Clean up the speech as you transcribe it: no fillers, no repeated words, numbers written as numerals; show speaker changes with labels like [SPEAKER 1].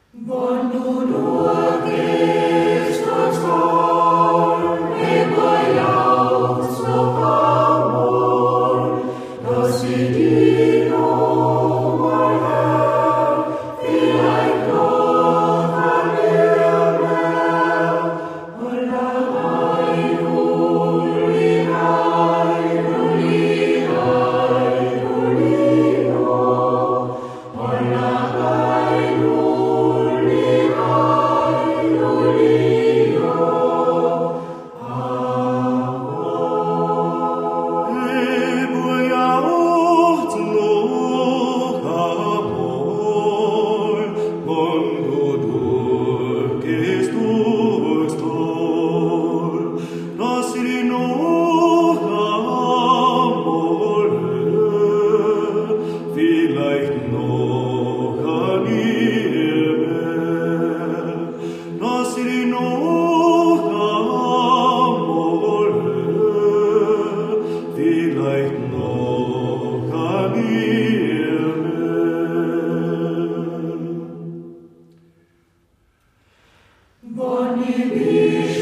[SPEAKER 1] Wann du nur gehst durchs Tal, immer jauchzt noch Amor, dass sie die Nummer Herr, vielleicht noch an ihr mehr. Allein, Uli, Uli, Uli, allein,
[SPEAKER 2] vielleicht noch an ihr mehr, dass sie noch amore, vielleicht noch an ihr mehr.
[SPEAKER 1] Wann